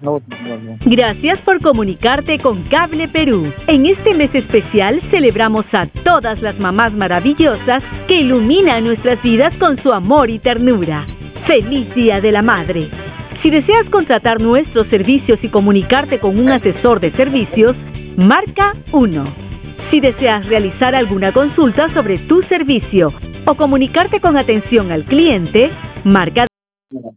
Gracias por comunicarte con Cable Perú. En este mes especial celebramos a todas las mamás maravillosas que iluminan nuestras vidas con su amor y ternura. ¡Feliz Día de la Madre! Si deseas contratar nuestros servicios y comunicarte con un asesor de servicios, marca 1. Si deseas realizar alguna consulta sobre tu servicio o comunicarte con atención al cliente, marca 2.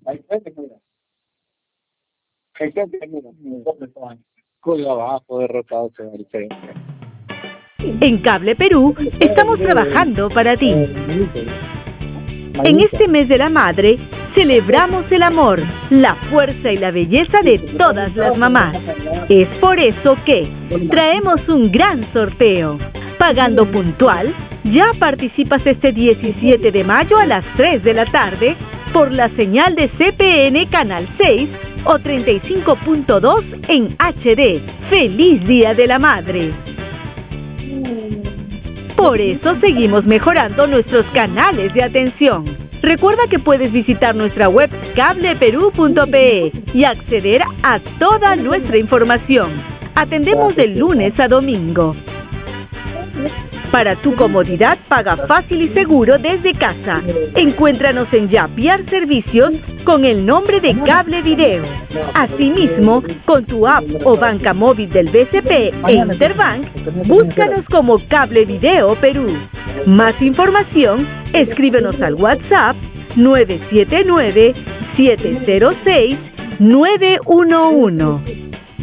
En Cable Perú estamos trabajando para ti. En este mes de la madre, celebramos el amor, la fuerza y la belleza de todas las mamás. Es por eso que traemos un gran sorteo. Pagando puntual, ya participas este 17 de mayo a las 3 de la tarde por la señal de CPN Canal 6 o 35.2 en HD. ¡Feliz Día de la Madre! Por eso seguimos mejorando nuestros canales de atención. Recuerda que puedes visitar nuestra web cableperú.pe y acceder a toda nuestra información. Atendemos de lunes a domingo. Para tu comodidad, paga fácil y seguro desde casa. Encuéntranos en Yapiar Servicios con el nombre de Cable Video. Asimismo, con tu app o banca móvil del BCP e Interbank, búscanos como Cable Video Perú. Más información, escríbenos al WhatsApp 979-706-911.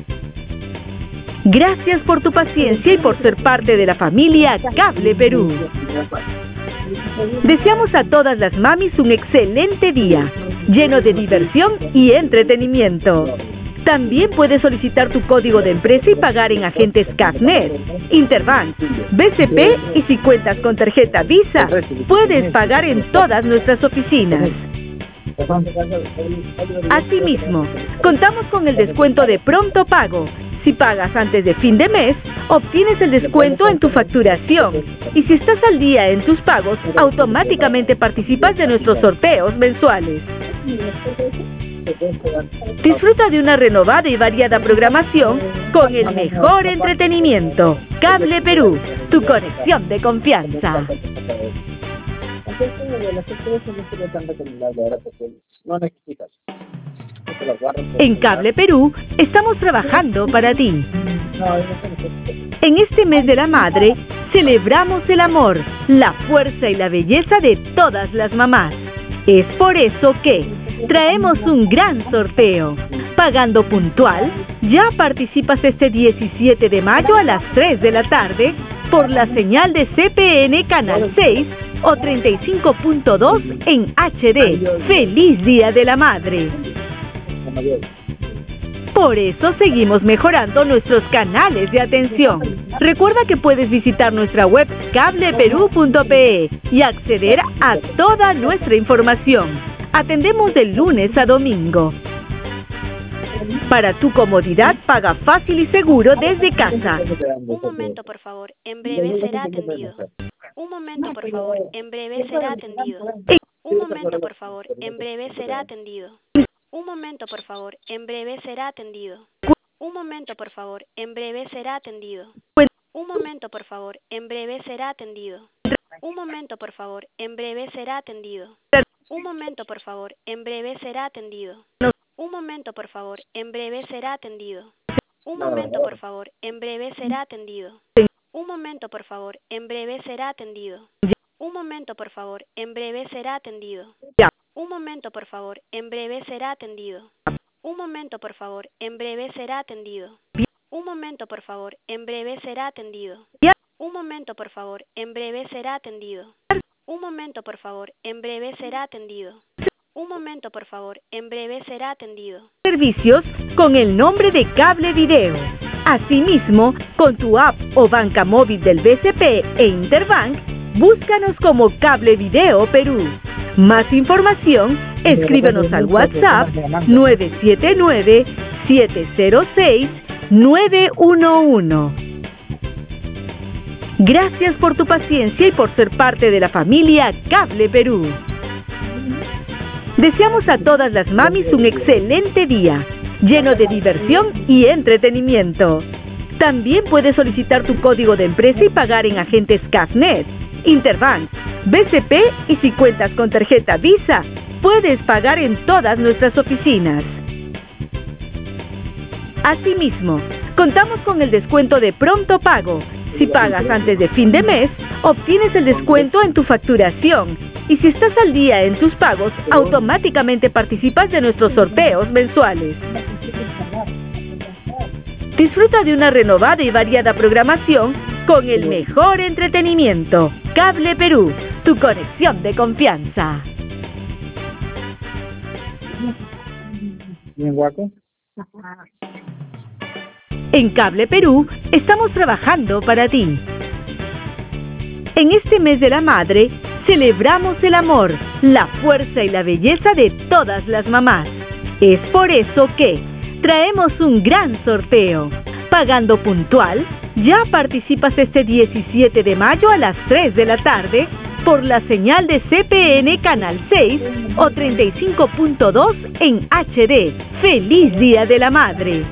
Gracias por tu paciencia y por ser parte de la familia Cable Perú. Deseamos a todas las mamis un excelente día, lleno de diversión y entretenimiento. También puedes solicitar tu código de empresa y pagar en agentes CAFNET, Interbank, BCP y si cuentas con tarjeta Visa, puedes pagar en todas nuestras oficinas. Asimismo, contamos con el descuento de pronto pago. Si pagas antes de fin de mes, obtienes el descuento en tu facturación. Y si estás al día en tus pagos, automáticamente participas de nuestros sorteos mensuales. Disfruta de una renovada y variada programación con el mejor entretenimiento. Cable Perú, tu conexión de confianza. En Cable Perú estamos trabajando para ti. En este mes de la madre, celebramos el amor, la fuerza y la belleza de todas las mamás. Es por eso que traemos un gran sorteo. Pagando puntual, ya participas este 17 de mayo a las 3 de la tarde por la señal de CPN Canal 6 o 35.2 en HD. ¡Feliz Día de la Madre! Por eso seguimos mejorando nuestros canales de atención. Recuerda que puedes visitar nuestra web cableperú.pe y acceder a toda nuestra información. Atendemos de lunes a domingo. Para tu comodidad, paga fácil y seguro desde casa. Un momento, por favor. En breve será atendido. Un momento, por favor. En breve será atendido. Un momento, por favor. En breve será atendido. Un momento, por favor. En breve será atendido. Un momento, por favor. En breve será atendido. Un momento, por favor. En breve será atendido. Un momento, por favor. En breve será atendido. Un momento, por favor. En breve será atendido. Un momento, por favor. En breve será atendido. Un momento, por favor. En breve será atendido. Un momento, por favor. En breve será atendido. Un momento, por favor. En breve será atendido. Un momento, por favor. En breve será atendido. Un momento, por favor. En breve será atendido. Un momento, por favor. En breve será atendido. Un momento, por favor. En breve será atendido. Un momento, por favor. En breve será atendido. Un momento, por favor. En breve será atendido. Servicios con el nombre de Cable Video. Asimismo, con tu app o banca móvil del BCP e Interbank, búscanos como Cable Video Perú. Más información, escríbenos al WhatsApp 979-706-911. Gracias por tu paciencia y por ser parte de la familia Cable Perú. Deseamos a todas las mamis un excelente día, lleno de diversión y entretenimiento. También puedes solicitar tu código de empresa y pagar en agentes CAFNet, Interbank, BCP y si cuentas con tarjeta Visa, puedes pagar en todas nuestras oficinas. Asimismo, contamos con el descuento de pronto pago. Si pagas antes de fin de mes, obtienes el descuento en tu facturación. Y si estás al día en tus pagos, automáticamente participas de nuestros sorteos mensuales. Disfruta de una renovada y variada programación con el mejor entretenimiento. Cable Perú, tu conexión de confianza. Bien, guaco. En Cable Perú estamos trabajando para ti. En este mes de la madre, celebramos el amor, la fuerza y la belleza de todas las mamás. Es por eso que traemos un gran sorteo. Pagando puntual, ya participas este 17 de mayo a las 3 de la tarde por la señal de CPN Canal 6 o 35.2 en HD. ¡Feliz Día de la Madre!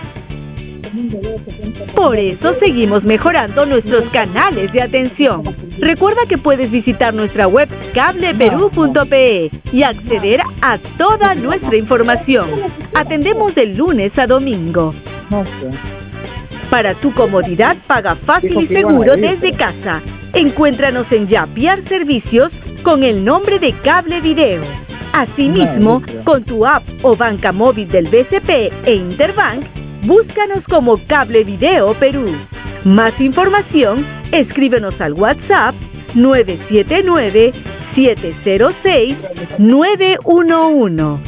Por eso seguimos mejorando nuestros canales de atención. Recuerda que puedes visitar nuestra web cableperú.pe y acceder a toda nuestra información. Atendemos de lunes a domingo. Para tu comodidad, paga fácil y seguro desde casa. Encuéntranos en Yapiar Servicios con el nombre de Cable Video. Asimismo, con tu app o banca móvil del BCP e Interbank, búscanos como Cable Video Perú. Más información, escríbenos al WhatsApp 979-706-911.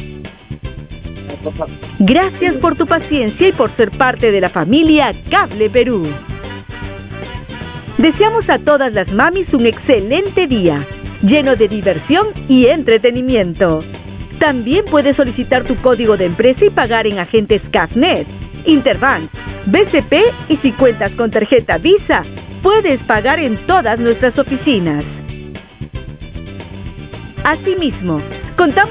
Gracias por tu paciencia y por ser parte de la familia Cable Perú. Deseamos a todas las mamis un excelente día, lleno de diversión y entretenimiento. También puedes solicitar tu código de empresa y pagar en agentes CAFNet, Interbank, BCP y si cuentas con tarjeta Visa, puedes pagar en todas nuestras oficinas. Asimismo, contamos